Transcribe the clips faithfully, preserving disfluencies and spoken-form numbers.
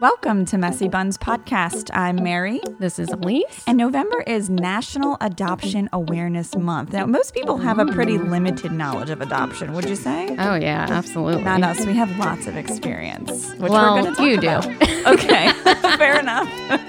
Welcome to Messy Buns Podcast. I'm Mary. This is Elise. And November is National Adoption Awareness Month. Now, most people have a pretty limited knowledge of adoption, would you say? Oh, yeah, absolutely. Not us. We have lots of experience, which well, we're going to talk you about. do. Okay, fair enough.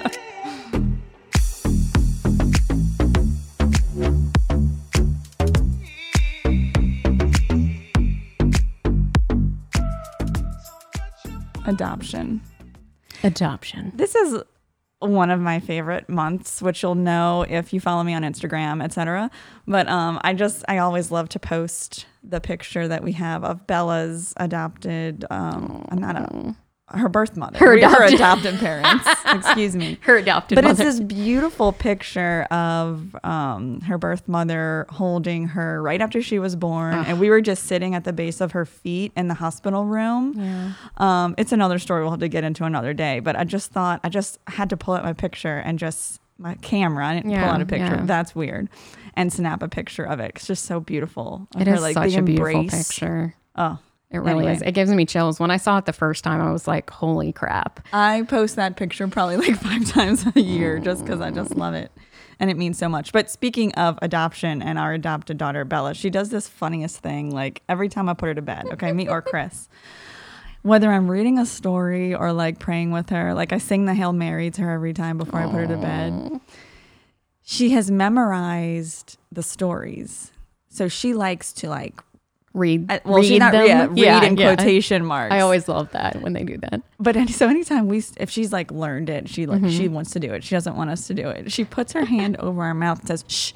Adoption. Adoption. This is one of my favorite months, which you'll know if you follow me on Instagram, et cetera. But um, I just, I always love to post the picture that we have of Bella's adopted, um, I'm not a, her birth mother. Her We- adopted- her adopted parents. Excuse me. Her adopted But mother. it's this beautiful picture of um, her birth mother holding her right after she was born. Ugh. And we were just sitting at the base of her feet in the hospital room. Yeah. Um, it's another story we'll have to get into another day. But I just thought, I just had to pull out my picture and just, my camera, I didn't Yeah, pull out a picture. yeah. That's weird. And snap a picture of it. It's just so beautiful. Of It her, is like, such the a beautiful embrace. picture. Oh. It really Anyway. is. It gives me chills. When I saw it the first time, I was like, holy crap. I post that picture probably like five times a year just because I just love it. And it means so much. But speaking of adoption and our adopted daughter, Bella, she does this funniest thing like every time I put her to bed, okay, me or Chris. Whether I'm reading a story or like praying with her, like I sing the Hail Mary to her every time before I put her to bed. She has memorized the stories. So she likes to like Read, Uh, well, read she's not them. yeah, read yeah, in yeah. quotation marks. I always love that when they do that. But any, so anytime we, if she's like learned it, she like she wants to do it. She doesn't want us to do it. She puts her hand over our mouth and says, "Shh."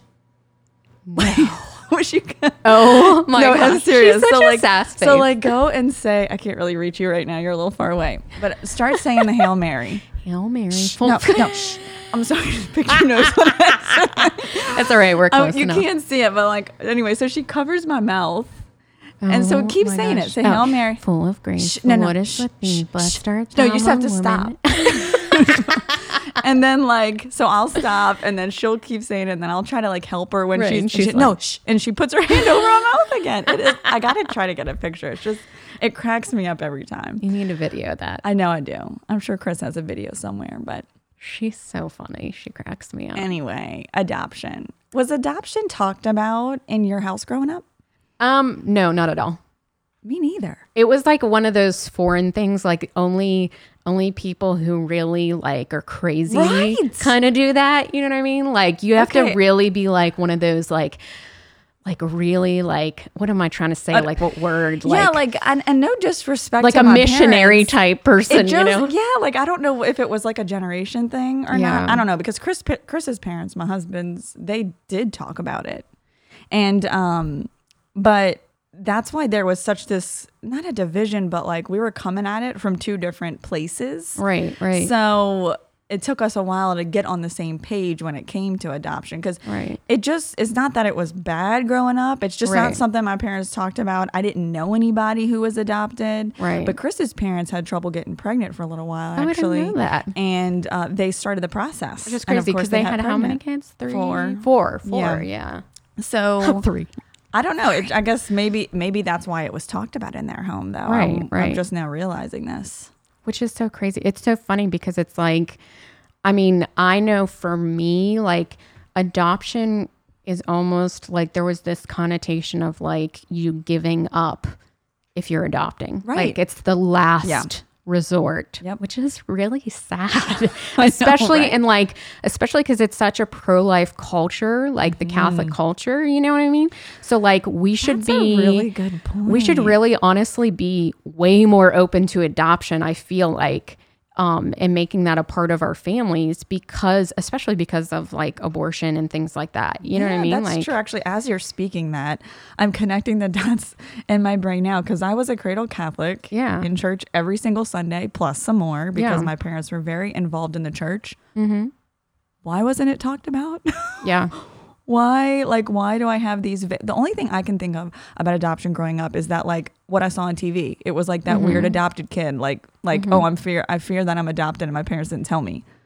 Wish you could. Oh my No, gosh. I'm serious. She's such so a like, sass face. so like, go and say. I can't really reach you right now. You're a little far away. But start saying the Hail Mary. Hail Mary. No, no. Shh. I'm sorry. Picture knows what I said. That's all right. We're Oh, close you enough. can't see it, but like anyway. So she covers my mouth. And so Oh keep my saying gosh. it. Say Oh, Hail Mary. Full of grace. Shh, no, no. What is Shh, with thee? shh, Blessed shh. art No, thou you just have to among stop. And then like, so I'll stop and then she'll keep saying it and then I'll try to like help her when Right, she's, and she's she- no, like- shh, and she puts her hand over her mouth again. It is, I got to try to get a picture. It's just, it cracks me up every time. You need to video that. I know I do. I'm sure Chris has a video somewhere, but She's so funny. She cracks me up. anyway, adoption. Was adoption talked about in your house growing up? Um, no, not at all. Me neither. It was like one of those foreign things, like only only people who really like are crazy Right. kind of do that. You know what I mean? Like you have Okay. to really be like one of those like like really like what am I trying to say? Uh, like what word? yeah, like, and, and no disrespect like to a my missionary parents. type person, It just, you know? yeah, like I don't know if it was like a generation thing or Yeah. not. I don't know because Chris, Chris's parents, my husband's, they did talk about it, and um, but that's why there was such this not a division, but like we were coming at it from two different places, Right, right. So it took us a while to get on the same page when it came to adoption because Right. it just it's not that it was bad growing up. It's just not Right. something my parents talked about. I didn't know anybody who was adopted. Right. But Chris's parents had trouble getting pregnant for a little while, Oh, I didn't actually. know that. And uh, they started the process. Which is And of crazy course because they, had how many pregnant. kids? Three? Four. Four. Four, Yeah. yeah. So Three. I don't know. It, I guess maybe maybe that's why it was talked about in their home, though. Right, I'm, I'm right. just now realizing this. Which is so crazy. It's so funny because it's like, I mean, I know for me, like adoption is almost like there was this connotation of like you giving up if you're adopting. Right. Like it's the last Yeah. resort, Yep. which is really sad, I know, especially right? in like, especially because it's such a pro-life culture, like the Catholic culture, you know what I mean? So like we should That's a be really good we should point. really honestly be way more open to adoption, I feel like, um, and making that a part of our families because, especially because of like abortion and things like that. You know what I mean? That's Like, true. Actually, as you're speaking that, I'm connecting the dots in my brain now because I was a cradle Catholic Yeah. in church every single Sunday, plus some more because Yeah. my parents were very involved in the church. Mm-hmm. Why wasn't it talked about? yeah, Why, like, why do I have these? Vi- the only thing I can think of about adoption growing up is that, like, what I saw on T V. It was like that Mm-hmm. weird adopted kid, like, like, oh, I'm fear, I fear that I'm adopted, and my parents didn't tell me.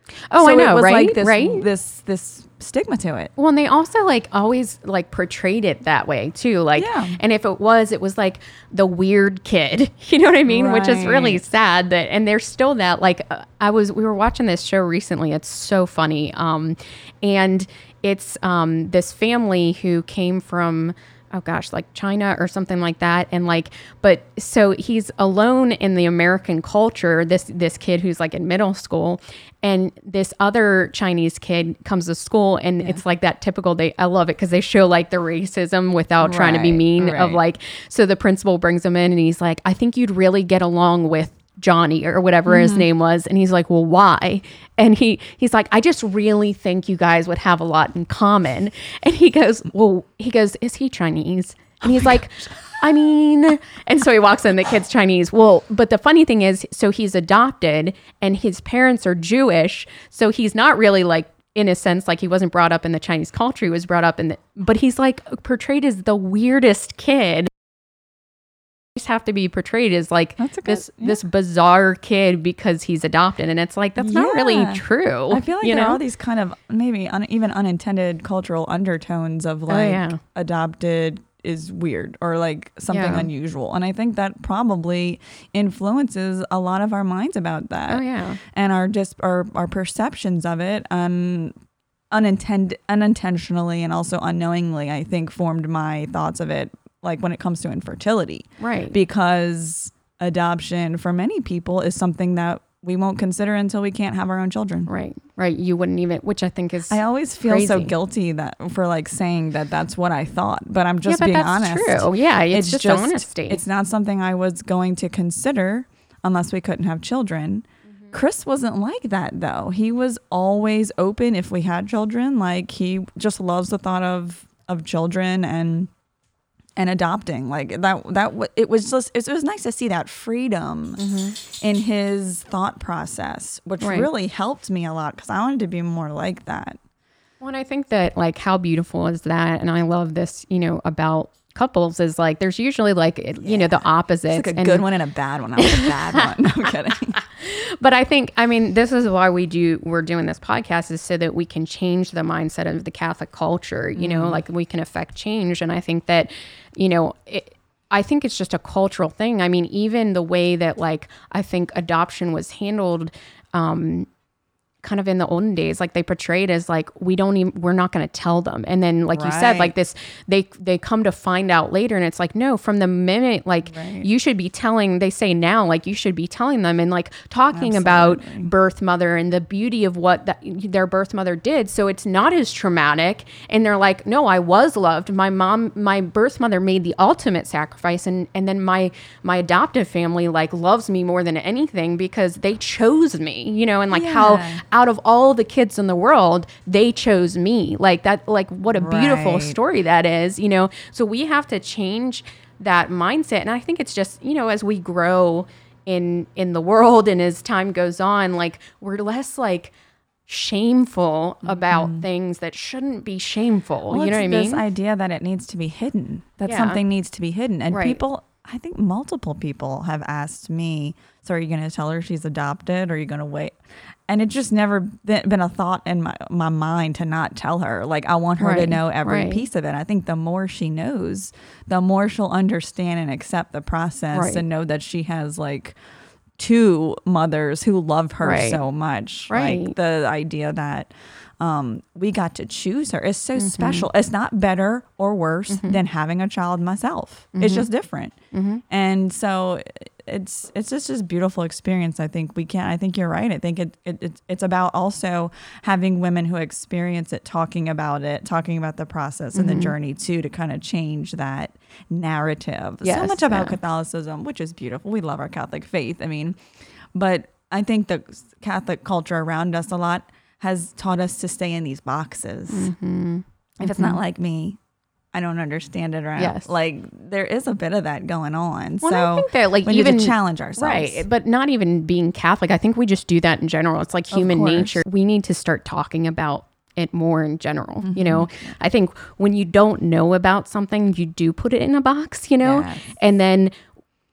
Oh, so I know, it was right? like this, right? this this stigma to it. Well, and they also like always like portrayed it that way too. Like, Yeah. and if it was, it was like the weird kid, you know what I mean? Which is really Right. sad that, and there's still that, like, uh, I was, we were watching this show recently. It's so funny. Um, and it's, um, this family who came from, oh gosh, like China or something like that. And like, but so he's alone in the American culture, this, this kid who's like in middle school, and this other Chinese kid comes to school, and it's like that typical, they, I love it because they show like the racism without trying to be Right, mean of right. like, so the principal brings him in and he's like, I think you'd really get along with Johnny or whatever his name was. And he's like, well, why? And he, he's like, I just really think you guys would have a lot in common. And he goes, well, he goes, is he Chinese? And he's like, I mean, and so he walks in, the kid's Chinese. Well, but the funny thing is, so he's adopted and his parents are Jewish. So he's not really like, in a sense, like he wasn't brought up in the Chinese culture. He was brought up in the, but he's like portrayed as the weirdest kid. Just have to be portrayed as like That's a good- this yeah. this bizarre kid because he's adopted, and it's like that's not really Yeah. true. I feel like you there know? are all these kind of maybe un, even unintended cultural undertones of like yeah. adopted is weird or like something Yeah. unusual. And I think that probably influences a lot of our minds about that. Oh yeah, And our just our, our perceptions of it un, unintended unintentionally and also unknowingly, I think, formed my thoughts of it, like when it comes to infertility. right. Because adoption for many people is something that we won't consider until we can't have our own children. right, right. You wouldn't even, which I think is I always feel so crazy. guilty that for like saying that that's what I thought, but I'm just yeah, but being that's honest. true. Yeah, it's, just, honesty. It's not something I was going to consider unless we couldn't have children. Mm-hmm. Chris wasn't like that though. He was always open if we had children. Like he just loves the thought of of children and and adopting. Like that that w- it was just it was nice to see that freedom in his thought process, which Right. really helped me a lot because I wanted to be more like that. Well, and I think that like how beautiful is that, and I love this, you know, about couples is like there's usually like it- you know the opposites. It's like a and- good one and a bad one. I was a bad one. No, I'm kidding. But I think, I mean, this is why we do, we're doing this podcast is so that we can change the mindset of the Catholic culture, you know, like we can affect change. And I think that, you know, it, I think it's just a cultural thing. I mean, even the way that like, I think adoption was handled, um, kind of in the olden days, like they portrayed as like, we don't even, we're not going to tell them. And then like you said, Right. like this, they, they come to find out later and it's like, no, from the minute, like Right. you should be telling, they say now, like you should be telling them and like talking about Absolutely. birth mother and the beauty of what that, their birth mother did. So it's not as traumatic. And they're like, no, I was loved. My mom, my birth mother made the ultimate sacrifice. And, and then my, my adoptive family like loves me more than anything because they chose me, you know, and like how Yeah. out of all the kids in the world, they chose me. Like that, like what a beautiful Right. story that is, you know? So we have to change that mindset. And I think it's just, you know, as we grow in, in the world and as time goes on, like we're less like shameful about things that shouldn't be shameful. Well, you know what I it's mean? This idea that it needs to be hidden, that Yeah. something needs to be hidden. And Right. people, I think multiple people have asked me, so are you going to tell her she's adopted or are you going to wait? And it's just never been, been a thought in my, my mind to not tell her. Like, I want her to Right, know every right. piece of it. I think the more she knows, the more she'll understand and accept the process Right. and know that she has like two mothers who love her Right. so much. Right. Like the idea that um, we got to choose her is so Mm-hmm. special. It's not better or worse than having a child myself. Mm-hmm. It's just different. And so it's it's just this beautiful experience. I think we can. I think you're right. I think it, it it's it's about also having women who experience it, talking about it, talking about the process and the journey too, to kind of change that narrative. So Yes, much about yeah. Catholicism, which is beautiful. We love our Catholic faith. I mean, but I think the Catholic culture around us a lot has taught us to stay in these boxes. Mm-hmm. If it's not like me, I don't understand it. Right? Yes. Like there is a bit of that going on. Well, so I think that like we even need to challenge ourselves. right, but not even being Catholic. I think we just do that in general. It's like human course. nature. We need to start talking about it more in general. Mm-hmm. You know, I think when you don't know about something, you do put it in a box. You know, Yes. and then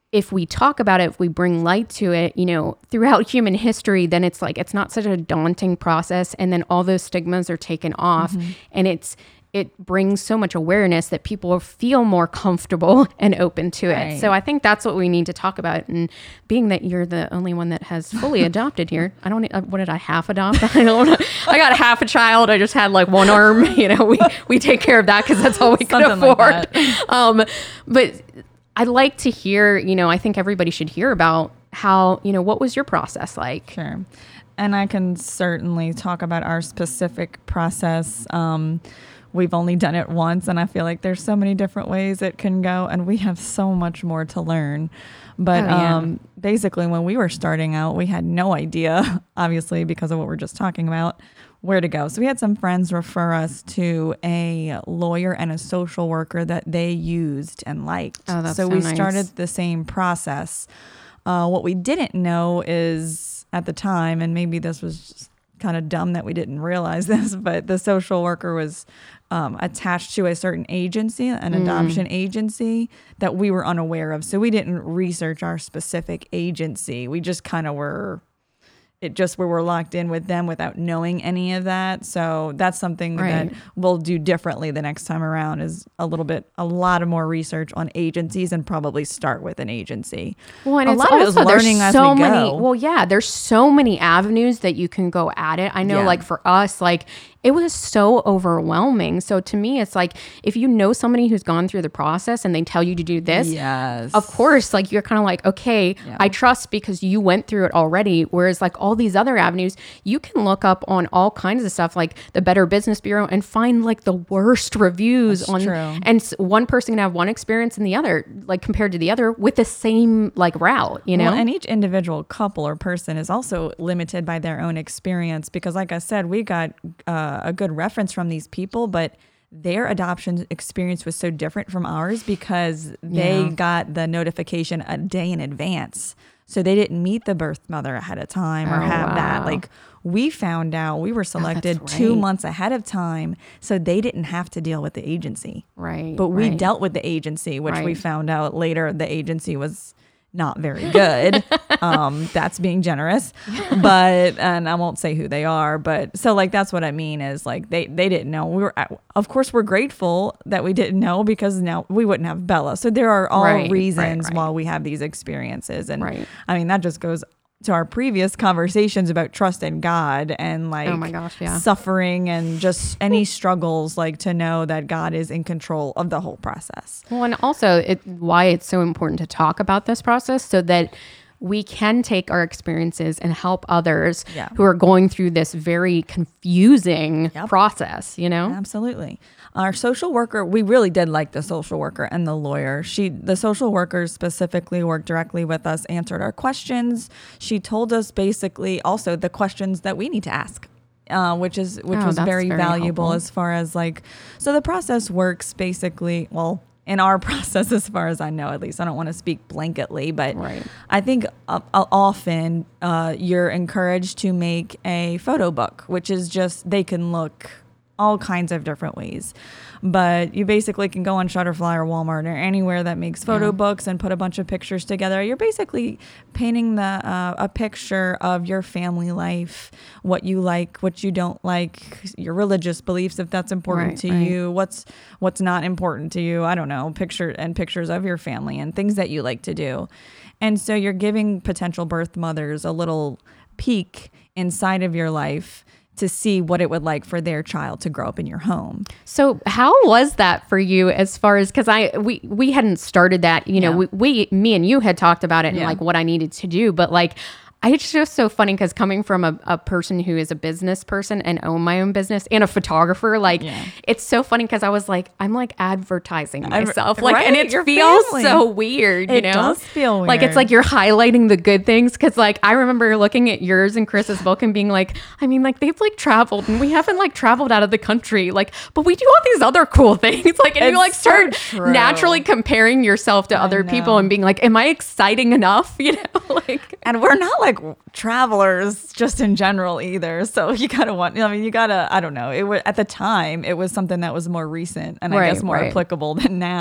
if we talk about it, if we bring light to it, you know, throughout human history, then it's like, it's not such a daunting process. And then all those stigmas are taken off, mm-hmm. and it's, it brings so much awareness that people feel more comfortable and open to it. Right. So I think that's what we need to talk about. And being that you're the only one that has fully adopted here, I don't, uh, what did I half adopt? I don't know. I got half a child. I just had like one arm, you know, we, we take care of that because that's all we can Something afford. Like um, but I'd like to hear, you know, I think everybody should hear about how, you know, what was your process like? Sure. And I can certainly talk about our specific process. Um, We've only done it once, and I feel like there's so many different ways it can go, and we have so much more to learn. But oh, yeah. um, basically, when we were starting out, we had no idea, obviously, because of what we're just talking about, where to go. So we had some friends refer us to a lawyer and a social worker that they used and liked. Oh, that's so, so we nice. started the same process. Uh, what we didn't know is, at the time, and maybe this was just kind of dumb that we didn't realize this, but the social worker was um, attached to a certain agency, an mm. adoption agency that we were unaware of. So we didn't research our specific agency. We just kind of were, it just we were locked in with them without knowing any of that. So that's something right. that we'll do differently the next time around, is a little bit, a lot of more research on agencies, and probably start with an agency. Well, and a it's lot also, of it is learning there's as so we many, go. well, yeah, there's so many avenues that you can go at it. I know, Yeah. like for us, like it was so overwhelming. So to me, it's like, if you know somebody who's gone through the process and they tell you to do this, yes. of course, like you're kind of like, okay, Yeah. I trust because you went through it already. Whereas like all these other avenues, you can look up on all kinds of stuff like the Better Business Bureau and find like the worst reviews That's on, true. and s- one person can have one experience and the other, like compared to the other with the same like route, you know? Well, and each individual couple or person is also limited by their own experience, because like I said, we got uh, a good reference from these people, but their adoption experience was so different from ours because they Yeah. got the notification a day in advance. So they didn't meet the birth mother ahead of time or Oh, have that. wow. Like we found out, we were selected right. two months ahead of time. So they didn't have to deal with the agency. Right. But we right. dealt with the agency, which we Right. found out later the agency was not very good. um, that's being generous. But, and I won't say who they are, but so like, that's what I mean is like, they, they didn't know. We were, of course, we're grateful that we didn't know, because now we wouldn't have Bella. So there are all Right, reasons right, right. why we have these experiences. And Right. I mean, that just goes to our previous conversations about trust in God and like Oh my gosh, yeah. suffering and just any struggles, like to know that God is in control of the whole process. Well, and also it, why it's so important to talk about this process so that we can take our experiences and help others Yeah. who are going through this very confusing Yep. process, you know? Absolutely. Our social worker, we really did like the social worker and the lawyer. She, the social worker specifically worked directly with us, answered our questions. She told us basically also the questions that we need to ask. Uh, which is which Oh, was that's very, very valuable helpful. as far as like, so the process works basically, well, in our process, as far as I know, at least. I don't want to speak blanketly, but Right. I think uh, uh, often uh, you're encouraged to make a photo book, which is just, they can look all kinds of different ways. But you basically can go on Shutterfly or Walmart or anywhere that makes photo Yeah. books and put a bunch of pictures together. You're basically painting the uh, a picture of your family life, what you like, what you don't like, your religious beliefs, if that's important Right, to right. you, what's what's not important to you. I don't know, picture and pictures of your family and things that you like to do. And so you're giving potential birth mothers a little peek inside of your life to see what it would like for their child to grow up in your home. So how was that for you as far as, because I we we hadn't started that, you know, Yeah. we, we me and you had talked about it and Yeah. like what I needed to do, but like I, it's just so funny because coming from a, a person who is a business person and own my own business and a photographer, like Yeah. it's so funny because I was like, I'm like advertising Adver- myself, like, and right, it your feels family. so weird, you It know? does feel Like weird. it's like you're highlighting the good things because like I remember looking at yours and Chris's book and being like, I mean, like they've like traveled and we haven't like traveled out of the country, like, but we do all these other cool things, like, and It's you like so start true. naturally comparing yourself to I other people know. and being like, am I exciting enough? You know, like. And we're not like travelers just in general either. So you gotta want, I mean, you gotta, I don't know. It was at the time, it was something that was more recent and I Right, guess more right. applicable than now.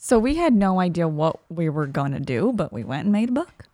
So we had no idea what we were going to do, but we went and made a book.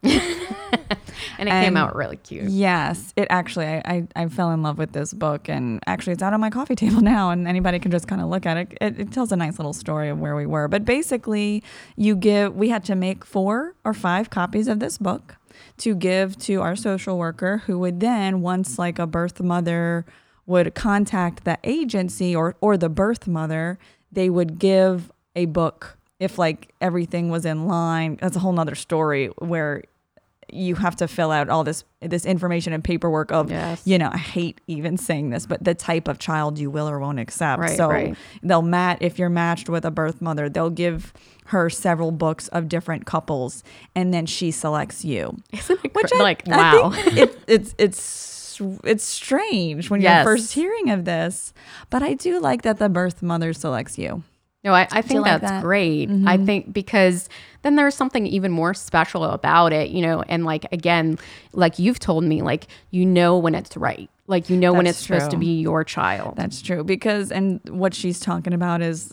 And it And came out really cute. Yes, it actually, I, I, I fell in love with this book, and actually it's out on my coffee table now, and anybody can just kind of look at it. it. It tells a nice little story of where we were. But basically, you give, we had to make four or five copies of this book to give to our social worker, who would then, once like a birth mother would contact the agency or, or the birth mother, they would give a book if like everything was in line. That's a whole nother story where you have to fill out all this this information and paperwork of, Yes. you know, I hate even saying this, but the type of child you will or won't accept. Right, so right. they'll mat if you're matched with a birth mother, they'll give her several books of different couples, and then she selects you. Isn't it Which cr- I, like, I wow. think it, it's it's it's strange when Yes. you're first hearing of this, but I do like that the birth mother selects you. No, I, I think like that's that? great. Mm-hmm. I think because then there's something even more special about it, you know, and like, again, like you've told me, like, you know, when it's right, like, you know, when That's it's supposed to true. be your child. That's true, because, and what she's talking about is,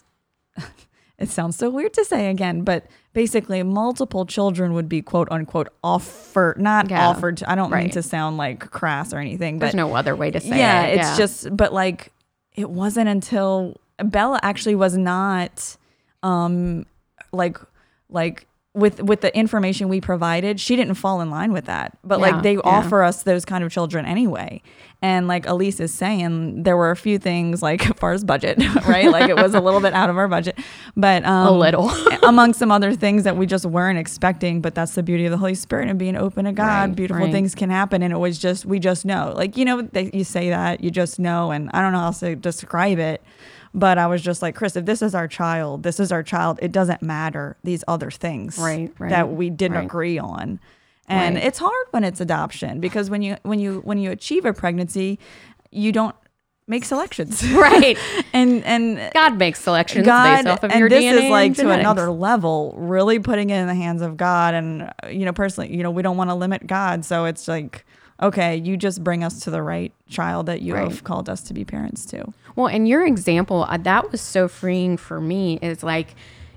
it sounds so weird to say again, but basically multiple children would be quote unquote offered, not Yeah. offered. To, I don't mean Right. to sound like crass or anything, but There's no other way to say yeah, it. it's just, but like, it wasn't until Bella actually was not, um, like, like with, with the information we provided, she didn't fall in line with that, but Yeah, like they yeah. offer us those kind of children anyway. And like Elise is saying, there were a few things like as far as budget, right? Like it was a little bit out of our budget, but um, A little. among some other things that we just weren't expecting. But that's the beauty of the Holy Spirit and being open to God. Right, Beautiful right. things can happen, and it was just we just know, like you know, they, you say that you just know, and I don't know how else to describe it. But I was just like, Chris, if this is our child, this is our child. It doesn't matter these other things Right, right, that we didn't right. agree on. And Right. it's hard when it's adoption, because when you when you when you achieve a pregnancy, you don't make selections. Right. and and God makes selections God, based off of and your this D N A is like and to genetics. another level, really putting it in the hands of God. And uh, you know, personally, you know, we don't want to limit God, so it's like, okay, you just bring us to the right child that you Right. have called us to be parents to. Well, and your example, uh, that was so freeing for me, is like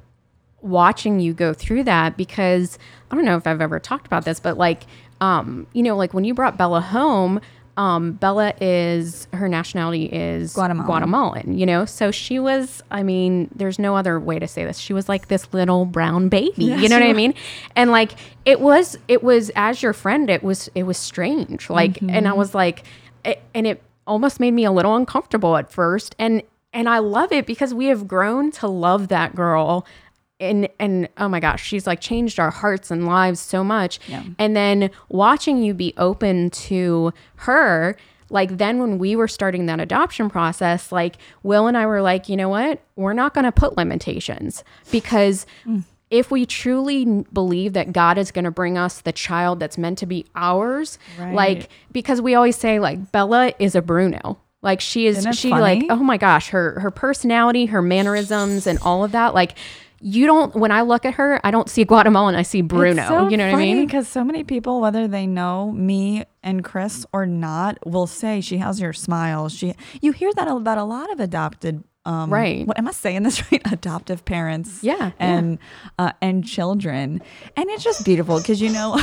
watching you go through that, because I don't know if I've ever talked about this, but like, um, you know, like when you brought Bella home, um, Bella is, her nationality is Guatemalan. Guatemalan, you know? So she was, I mean, there's no other way to say this. She was like this little brown baby, Yeah, you know she what I was. mean? And like, it was, it was, as your friend, it was, it was strange. Like, Mm-hmm. and I was like, it, and it almost made me a little uncomfortable at first. And, and I love it because we have grown to love that girl. And, and oh my gosh, she's like changed our hearts and lives so much. Yeah. And then watching you be open to her, like then when we were starting that adoption process, like Will and I were like, you know what, we're not going to put limitations, because Mm. if we truly n- believe that God is going to bring us the child that's meant to be ours, Right. like, because we always say like Bella is a Bruno. Like she is, Isn't it she funny? like, oh my gosh, her, her personality, her mannerisms and all of that. Like you don't, when I look at her, I don't see Guatemalan, I see Bruno. It's so You know what I funny mean? Because so many people, whether they know me and Chris or not, will say she has your smile. She, you hear that about a lot of adopted. Um, Right. What am I saying this right? Adoptive parents. Yeah, And uh, and children, and it's just beautiful because you know.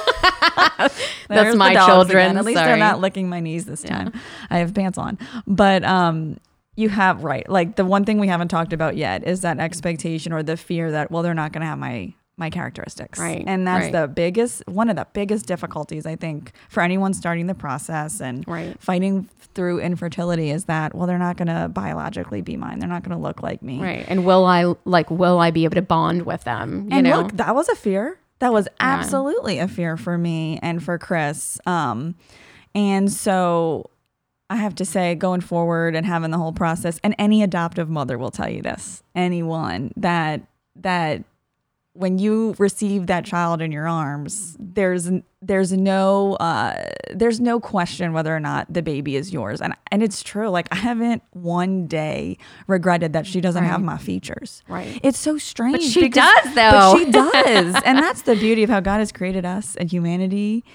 There's the my dogs children, again. At least sorry. they're not licking my knees this time. I have pants on, but um. You have, right. Like the one thing we haven't talked about yet is that expectation or the fear that, well, they're not going to have my, my characteristics. Right, And that's right. the biggest, one of the biggest difficulties, I think, for anyone starting the process and Right. fighting through infertility is that, well, they're not going to biologically be mine. They're not going to look like me. Right. And will I, like, will I be able to bond with them? You And know? look, that was a fear. That was absolutely a fear for me and for Chris. Um, and so I have to say, going forward and having the whole process, and any adoptive mother will tell you this, anyone, that that when you receive that child in your arms, there's there's no uh, there's no question whether or not the baby is yours. And and it's true. Like I haven't one day regretted that she doesn't Right. have my features. Right. It's so strange. But she because- does, though. But she does. And that's the beauty of how God has created us and humanity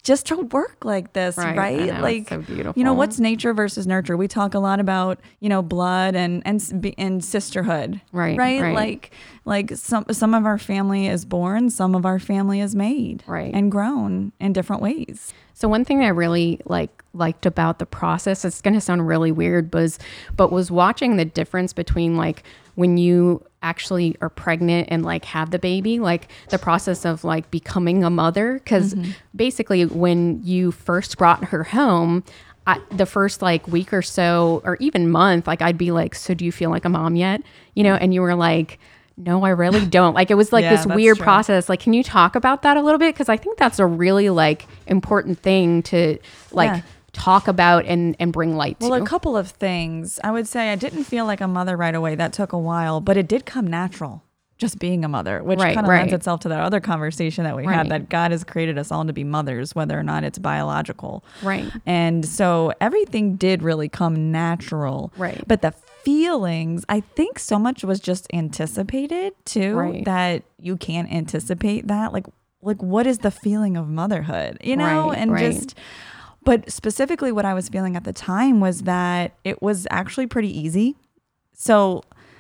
just to work like this, right? Right, I know, Like, it's so beautiful. you know, what's nature versus nurture? We talk a lot about, you know, blood and and s- be- and sisterhood, Right, Right, right. like like some some of our family is born, some of our family is made, Right. and grown in different ways. So one thing I really like liked about the process, it's going to sound really weird, was but was watching the difference between like when you actually are pregnant and like have the baby, like the process of like becoming a mother. Because Mm-hmm. basically when you first brought her home, I, the first like week or so, or even month, like I'd be like, so do you feel like a mom yet? You know, and you were like, no, I really don't. Like it was like Yeah, this that's weird true. process. Like, can you talk about that a little bit? Because I think that's a really like important thing to like Yeah. talk about and and bring light Well, to. a couple of things. I would say I didn't feel like a mother right away. That took a while, but it did come natural. Just being a mother, which Right, kind of right. lends itself to that other conversation that we Right. had, that God has created us all to be mothers, whether or not it's biological. Right. And so everything did really come natural. Right. But the feelings, I think so much was just anticipated too, Right. that you can't anticipate that. Like, like what is the feeling of motherhood, you know? Right, and right. just, but specifically what I was feeling at the time was that it was actually pretty easy. So,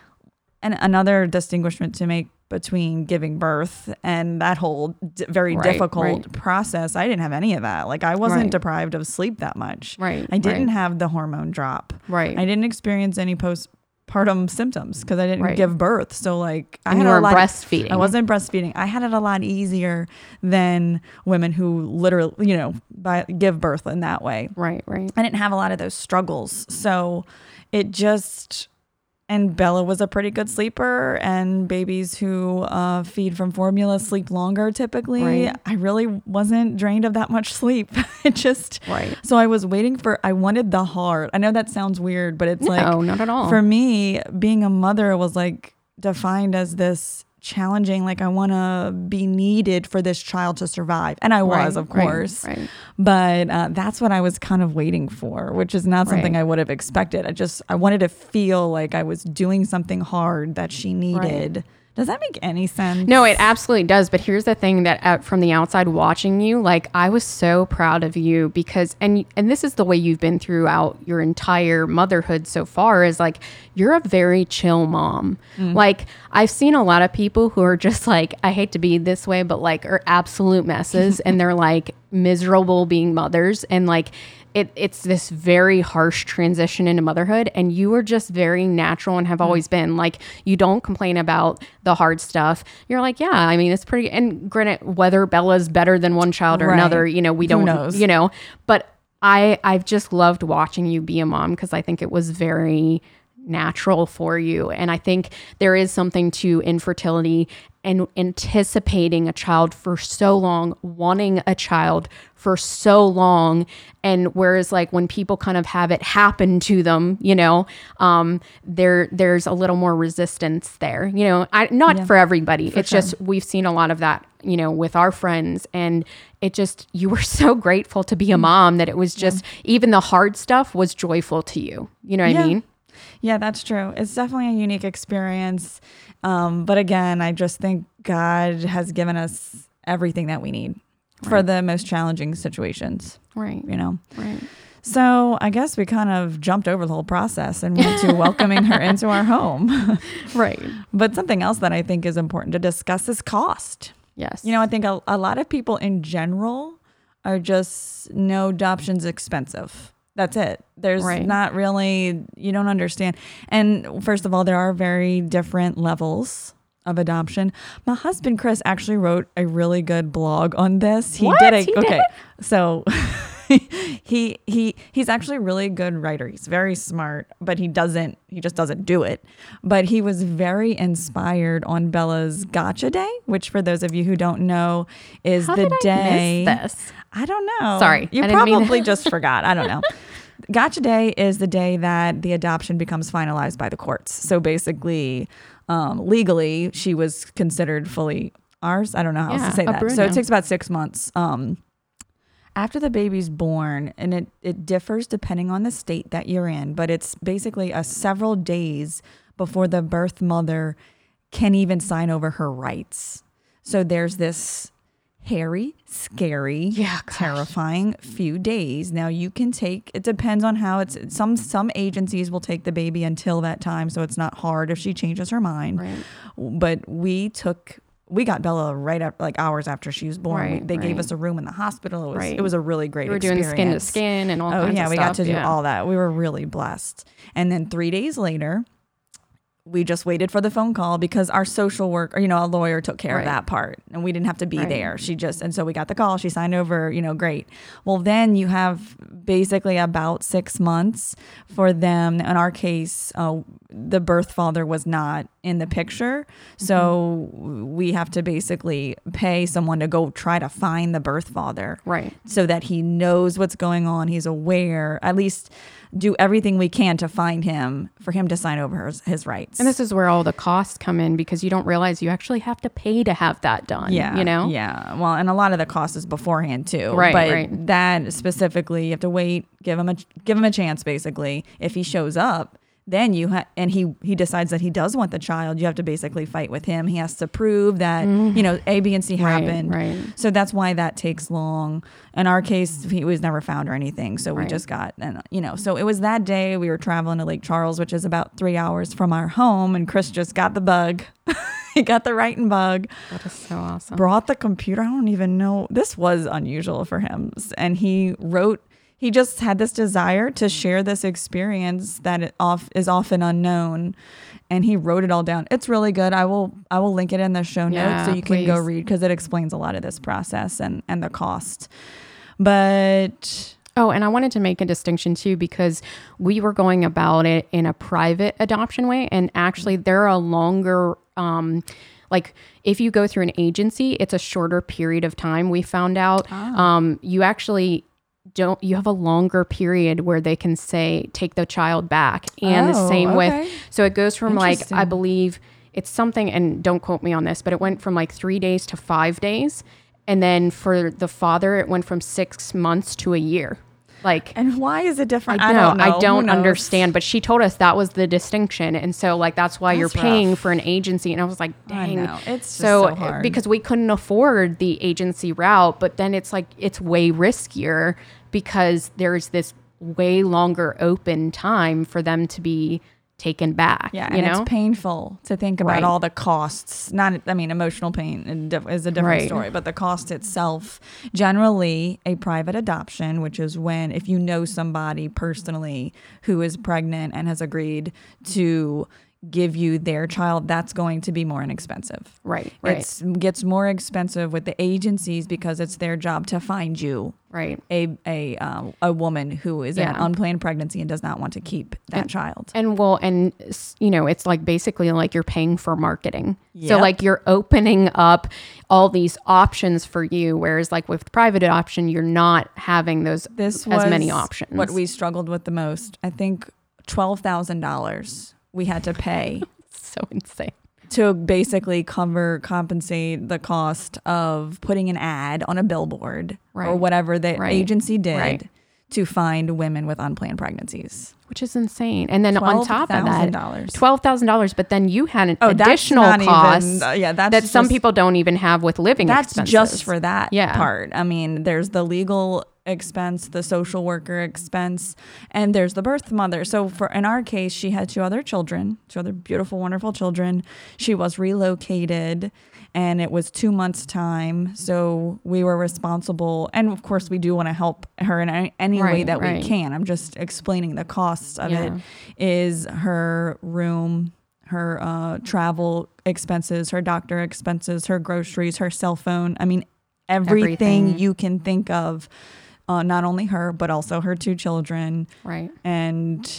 and another distinguishment to make between giving birth and that whole d- very Right, difficult right. process, I didn't have any of that. Like I wasn't Right. deprived of sleep that much. Right, I didn't right. have the hormone drop. Right. I didn't experience any postpartum symptoms because I didn't Right. give birth. So like I And had you a were lot breastfeeding. I wasn't breastfeeding. I had it a lot easier than women who literally, you know, by, give birth in that way. Right. Right. I didn't have a lot of those struggles. So it just, and Bella was a pretty good sleeper, and babies who uh, feed from formula sleep longer typically. Right. I really wasn't drained of that much sleep. It just, Right. so I was waiting for, I wanted the hard. I know that sounds weird, but it's No, like, not at all. for me, being a mother was like defined as this challenging, like I want to be needed for this child to survive. And I was, Right, of right, course. right. But uh, that's what I was kind of waiting for, which is not something Right. I would have expected. I just, I wanted to feel like I was doing something hard that she needed. Does that make any sense? No, it absolutely does. But here's the thing that uh, from the outside watching you, like I was so proud of you because, and and this is the way you've been throughout your entire motherhood so far, is like you're a very chill mom. Mm. Like I've seen a lot of people who are just like, I hate to be this way, but like are absolute messes and they're like miserable being mothers, and like It, it's this very harsh transition into motherhood, and you are just very natural and have always been. Like, you don't complain about the hard stuff. You're like, yeah, I mean, it's pretty. And granted, whether Bella's better than one child or Right. another, you know, we Who don't, knows? you know. But I, I've just loved watching you be a mom because I think it was very natural for you. And I think there is something to infertility and anticipating a child for so long, wanting a child for so long. And whereas like when people kind of have it happen to them, you know, um, there there's a little more resistance there, you know, I, not Yeah, for everybody. for it's sure. just, we've seen a lot of that, you know, with our friends, and it just, you were so grateful to be a mom that it was just, even the hard stuff was joyful to you. You know what Yeah. I mean? Yeah, that's true. It's definitely a unique experience. Um, but again, I just think God has given us everything that we need for the most challenging situations, Right. you know? Right. So I guess we kind of jumped over the whole process and went to welcoming her into our home. Right. But something else that I think is important to discuss is cost. Yes. You know, I think a, a lot of people in general are just, no, adoption's expensive. That's it. There's Right. not really, you don't understand. And first of all, there are very different levels of adoption. My husband, Chris, actually wrote a really good blog on this. He What? did a, He okay. did? So he, he, he's actually a really good writer. He's very smart, but he doesn't, he just doesn't do it. But he was very inspired on Bella's Gotcha Day, which for those of you who don't know is How the did I day. miss this? I don't know. Sorry, You I didn't mean- probably just forgot. I don't know. Gotcha Day is the day that the adoption becomes finalized by the courts. So basically, um, legally, she was considered fully ours. I don't know how else Yeah, to say a that. So Bruno. it takes about six months. Um, after the baby's born, and it, it differs depending on the state that you're in, but it's basically a several days before the birth mother can even sign over her rights. So there's this hairy, scary, Yeah, gosh. terrifying few days. Now you can take, it depends on how it's, some some agencies will take the baby until that time, so it's not hard if she changes her mind. Right. But we took, we got Bella right up, like hours after she was born. Right, we, they gave right. us a room in the hospital. It was, Right. it was a really great We were experience. doing skin to skin and all Oh kinds yeah, of we stuff. got to do yeah. all that. We were really blessed. And then three days later, we just waited for the phone call because our social worker, you know, a lawyer took care Right. of that part and we didn't have to be Right. there. She just, and so we got the call. She signed over, you know, great. Well, then you have basically about six months for them. In our case, uh, the birth father was not in the picture. So mm-hmm. we have to basically pay someone to go try to find the birth father. Right. So that he knows what's going on. He's aware, at least do everything we can to find him for him to sign over his, his rights. And this is where all the costs come in because you don't realize you actually have to pay to have that done. Yeah, You know? Yeah. Well, and a lot of the cost is beforehand too. Right, But right. that specifically, you have to wait, give him a give him a chance. Basically, if he shows up, then you ha- and he he decides that he does want the child, you have to basically fight with him. He has to prove that mm. you know A, B, and C Right, happened. right. So that's why that takes long. In our case, he was never found or anything. So we Right. just got and you know. So it was that day we were traveling to Lake Charles, which is about three hours from our home, and Chris just got the bug. He got the writing bug. That is so awesome. Brought the computer. I don't even know. This was unusual for him. And he wrote, he just had this desire to share this experience that it off is often unknown. And he wrote it all down. It's really good. I will I will link it in the show notes Yeah, so you can go please. read because it explains a lot of this process and, and the cost. But Oh, and I wanted to make a distinction too, because we were going about it in a private adoption way. And actually there are a longer, um, like if you go through an agency, it's a shorter period of time. We found out, Ah. um, you actually don't, you have a longer period where they can say, take the child back. And the Oh, same okay. with, so it goes from like, I Interesting. believe it's something, and don't quote me on this, but it went from like three days to five days. And then for the father, it went from six months to a year. Like, and why is it different? I, know, don't know. I Who don't knows? understand, but she told us that was the distinction. And so like, that's why you're That's paying rough. for an agency. And I was like, I dang. know. It's just so, so hard. because we couldn't afford the agency route, but then it's like, it's way riskier because there's this way longer open time for them to be taken back. Yeah, you and know? it's painful to think about Right. all the costs. Not, I mean, emotional pain and diff- is a different Right. story, but the cost itself. Generally, a private adoption, which is when if you know somebody personally who is pregnant and has agreed to give you their child, that's going to be more inexpensive. Right, right. It's gets more expensive with the agencies because it's their job to find you Right. a a um, a woman who is in an Yeah. unplanned pregnancy and does not want to keep that And- child. And well, and s- you know, it's like basically like you're paying for marketing. So Yep. like you're opening up all these options for you. Whereas like with private adoption, you're not having those This was as many options. what we struggled with the most. I think twelve thousand dollars we had to pay so insane. to basically cover, compensate the cost of putting an ad on a billboard or Right. whatever the Right. agency did Right. to find women with unplanned pregnancies. Which is insane. And then on top of that, twelve thousand dollars. twelve thousand dollars, but then you had an Oh, that's additional not cost even, uh, yeah, that's that some just- people don't even have with living That's expenses. just for that Yeah. part. I mean, there's the legal expense, the social worker expense, and there's the birth mother. So for in our case, she had two other children, two other beautiful, wonderful children. She was relocated and it was two months time. So we were responsible. And of course we do want to help her in any, any way Right, that right. we can. I'm just explaining the costs of Yeah. it is her room, her uh, travel expenses, her doctor expenses, her groceries, her cell phone. I mean, everything, Everything. you can think of, uh, not only her, but also her two children. Right. And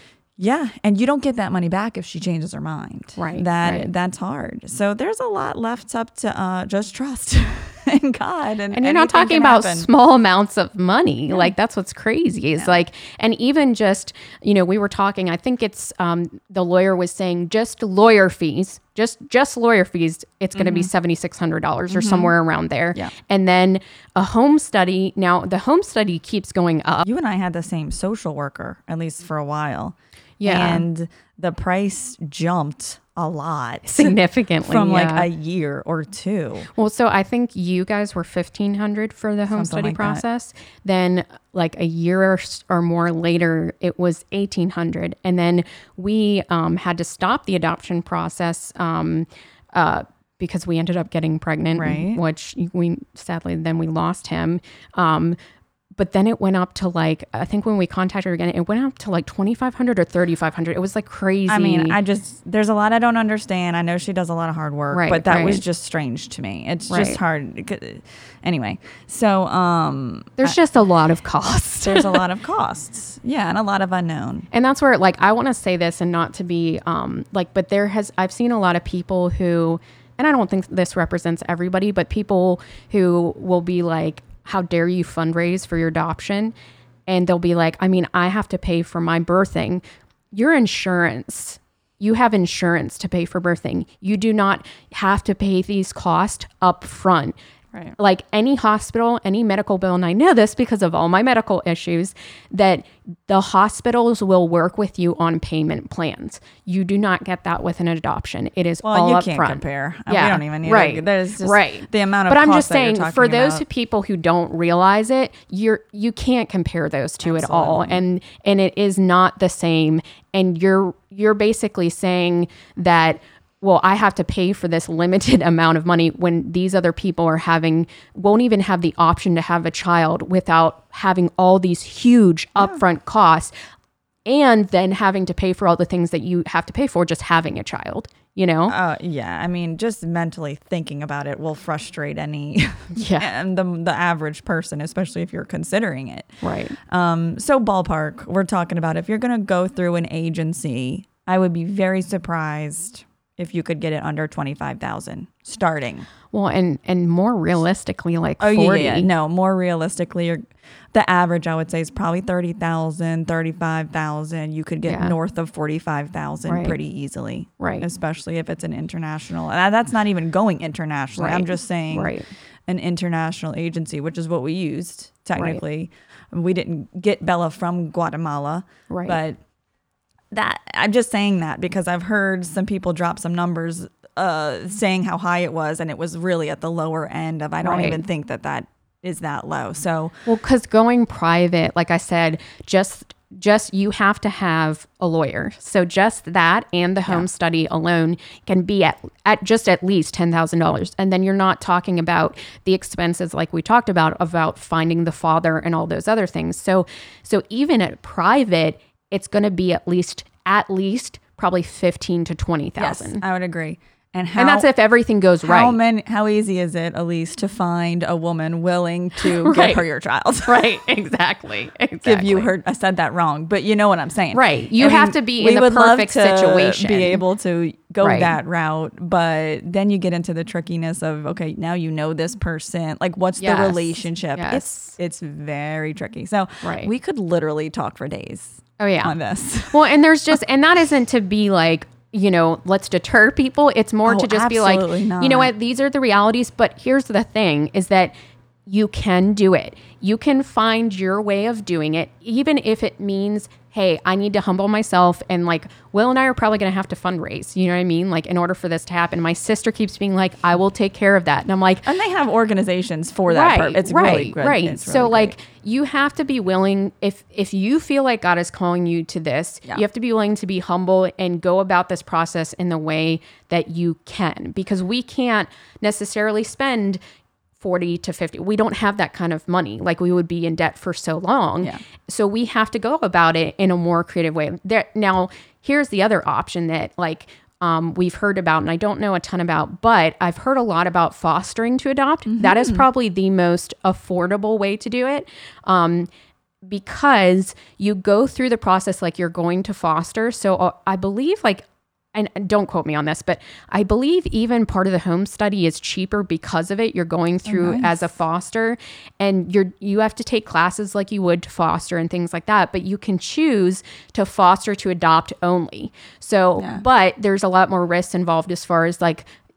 yeah, and you don't get that money back if she changes her mind. Right, That right. That's hard. So there's a lot left up to uh, just trust in God. And, And you're not anything talking can about happen. small amounts of money. Like that's what's crazy is No. like, and even just, you know, we were talking, I think it's, um, the lawyer was saying just lawyer fees, just, just lawyer fees. It's going to be seven thousand six hundred dollars or somewhere around there. Yeah. And then a home study. Now the home study keeps going up. You and I had the same social worker, at least for a while. Yeah. And the price jumped a lot. Significantly. From yeah. like a year or two. Well, so I think you guys were fifteen hundred for the home Something study like process. Then like a year or, s- or more later, it was eighteen hundred. And then we um, had to stop the adoption process um, uh, because we ended up getting pregnant, Right. which we sadly, then we lost him. Um, but then it went up to like, I think when we contacted her again, it went up to like twenty-five hundred or thirty-five hundred. It was like crazy. I mean, I just, there's a lot I don't understand. I know she does a lot of hard work, Right, but that was right. just strange to me. It's Right. just hard. Anyway, so um, There's just a lot of cost. there's a lot of costs. Yeah, and a lot of unknown. And that's where, like, I want to say this and not to be, um, like, but there has, I've seen a lot of people who, and I don't think this represents everybody, but people who will be like, how dare you fundraise for your adoption? And they'll be like, I mean, I have to pay for my birthing. Your insurance, you have insurance to pay for birthing. You do not have to pay these costs up front. Right. Like any hospital, any medical bill, and I know this because of all my medical issues, that the hospitals will work with you on payment plans. You do not get that with an adoption. It is Well, all you up can't front. compare. Yeah, We don't even need right. to. There's just right. the amount of But I'm cost just that you're saying, talking for those about. people who don't realize it, you're you can't compare those two at all, and and it is not the same. And you're you're basically saying that, well, I have to pay for this limited amount of money when these other people are having, won't even have the option to have a child without having all these huge upfront costs, and then having to pay for all the things that you have to pay for just having a child, you know? Uh, yeah, I mean, just mentally thinking about it will frustrate any Yeah. and the the average person, especially if you're considering it. Right. Um, so ballpark, we're talking about if you're going to go through an agency, I would be very surprised if you could get it under twenty-five thousand starting. Well, and, and more realistically, like Oh, forty. yeah, yeah. No, more realistically, you're, the average I would say is probably thirty thousand, thirty-five thousand. You could get Yeah. north of forty-five thousand Right. pretty easily. Right. Especially if it's an international. And that's not even going internationally. I'm Right. just saying Right. an international agency, which is what we used technically. We didn't get Bella from Guatemala. Right. But that I'm just saying that because I've heard some people drop some numbers uh, saying how high it was, and it was really at the lower end of. I don't Right. even think that that is that low. So Well, because going private, like I said, just just you have to have a lawyer. So just that and the home Yeah. study alone can be at at just at least ten thousand dollars, and then you're not talking about the expenses like we talked about about finding the father and all those other things. So so even at private, it's going to be at least at least probably fifteen to twenty yes, thousand, I would agree. And how and that's if everything goes how right. many how easy is it, Elise, to find a woman willing to Right. give her your child? Right, exactly, exactly. Give you her. I said that wrong, but you know what I'm saying. Right. You I have mean, to be we in the would love perfect to situation. Be able to go Right. that route, but then you get into the trickiness of okay, now you know this person. Like, what's Yes. the relationship? Yes. It's it's very tricky. So Right. we could literally talk for days Oh yeah. on this. Well, and there's just, and that isn't to be like, you know, let's deter people. It's more Oh, to just be like, absolutely not. you know what, these are the realities. But here's the thing is that you can do it. You can find your way of doing it, even if it means, hey, I need to humble myself. And like, Will and I are probably going to have to fundraise. You know what I mean? Like, in order for this to happen, my sister keeps being like, I will take care of that. And I'm like, And they have organizations for that. right, purpose. It's right, really good. right. It's so really like great. you have to be willing, if if you feel like God is calling you to this, Yeah. you have to be willing to be humble and go about this process in the way that you can, because we can't necessarily spend forty to fifty. We don't have that kind of money. Like, we would be in debt for so long. Yeah. So we have to go about it in a more creative way. There, now, here's the other option that like um, we've heard about, and I don't know a ton about, but I've heard a lot about fostering to adopt. That is probably the most affordable way to do it. Um, because you go through the process like you're going to foster. So uh, I believe like, and don't quote me on this, but I believe even part of the home study is cheaper because of it. You're going through nice. as a foster, and you're you have to take classes like you would to foster and things like that, but you can choose to foster to adopt only. So, Yeah. but there's a lot more risks involved as far as like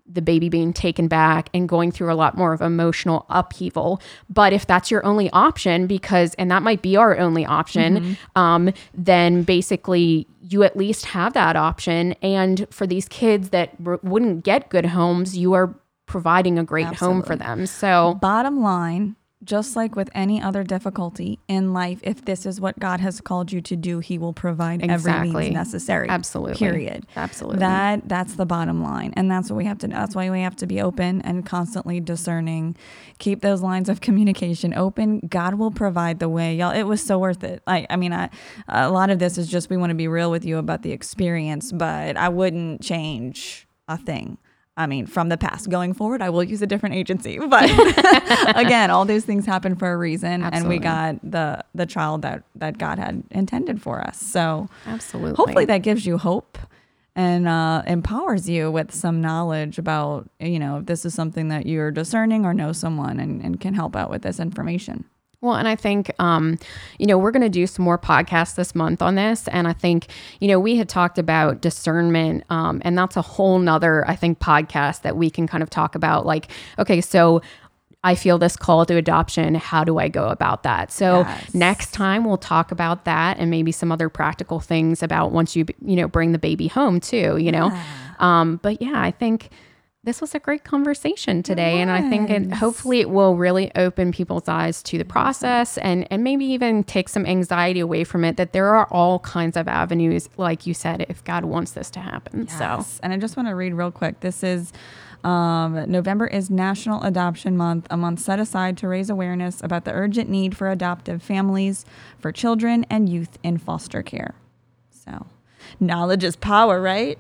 the baby being taken back and going through a lot more of emotional upheaval. But if that's your only option, because, and that might be our only option, mm-hmm. um, then basically you at least have that option. And for these kids that r- wouldn't get good homes, you are providing a great Absolutely. home for them. So bottom line, just like with any other difficulty in life, if this is what God has called you to do, he will provide exactly. every means necessary. Absolutely. Period. Absolutely. That that's the bottom line. And that's what we have to that's why we have to be open and constantly discerning. Keep those lines of communication open. God will provide the way. Y'all, it was so worth it. Like, I mean, I, a lot of this is just we want to be real with you about the experience, but I wouldn't change a thing. I mean, from the past going forward, I will use a different agency. But again, all those things happen for a reason. Absolutely. And we got the the child that, that God had intended for us. So absolutely, hopefully that gives you hope and uh, empowers you with some knowledge about, you know, if this is something that you're discerning or know someone and, and can help out with this information. Well, and I think, um, you know, we're going to do some more podcasts this month on this. And I think, you know, we had talked about discernment, um, and that's a whole nother, I think, podcast that we can kind of talk about. Like, okay, so I feel this call to adoption. How do I go about that? So yes. next time we'll talk about that and maybe some other practical things about once you, you know, bring the baby home too, you know. Yeah. Um, but yeah, I think this was a great conversation today. And I think it, hopefully it will really open people's eyes to the process and, and maybe even take some anxiety away from it, that there are all kinds of avenues, like you said, if God wants this to happen. Yes. So, and I just want to read real quick. This is um, November is National Adoption Month, a month set aside to raise awareness about the urgent need for adoptive families for children and youth in foster care. So knowledge is power, right?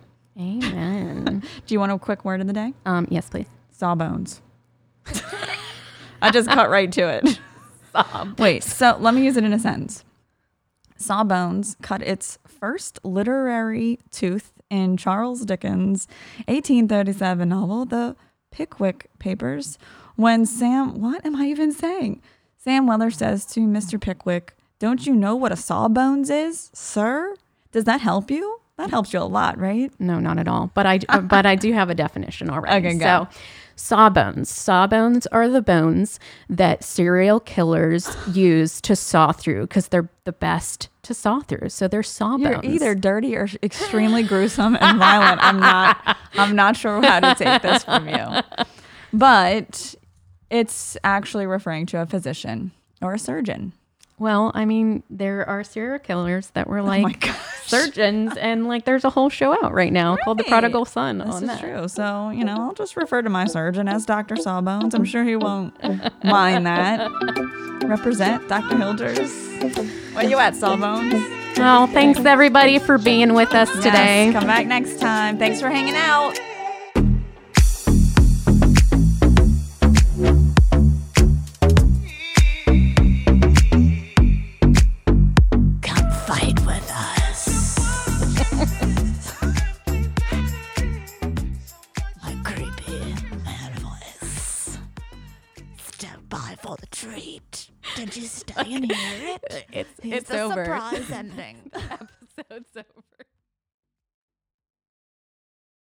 Amen. Do you want a quick word of the day? Um, yes, please. Sawbones. I just cut right to it. Sawbones. Wait, so let me use it in a sentence. Sawbones cut its first literary tooth in Charles Dickens' eighteen thirty-seven novel, The Pickwick Papers, when Sam, what am I even saying? Sam Weller says to Mister Pickwick, "Don't you know what a sawbones is, sir? Does that help you?" That helps you a lot, right? No, not at all. But I, uh, but I do have a definition already. Okay, go. So, sawbones. Sawbones are the bones that serial killers use to saw through because they're the best to saw through. So they're sawbones. You're either dirty or extremely gruesome and violent. I'm not. I'm not sure how to take this from you, but it's actually referring to a physician or a surgeon. Well, I mean, there are serial killers that were like oh surgeons, and like there's a whole show out right now right. called The Prodigal Son. This on is that. true. So, you know, I'll just refer to my surgeon as Doctor Sawbones. I'm sure he won't mind that. Represent Doctor Hilders. Where you at, Sawbones? Well, thanks everybody for being with us yes, today. Come back next time. Thanks for hanging out. The treat. Did you stay and hear it? It's Here's it's the over. Surprise ending. The episode's over.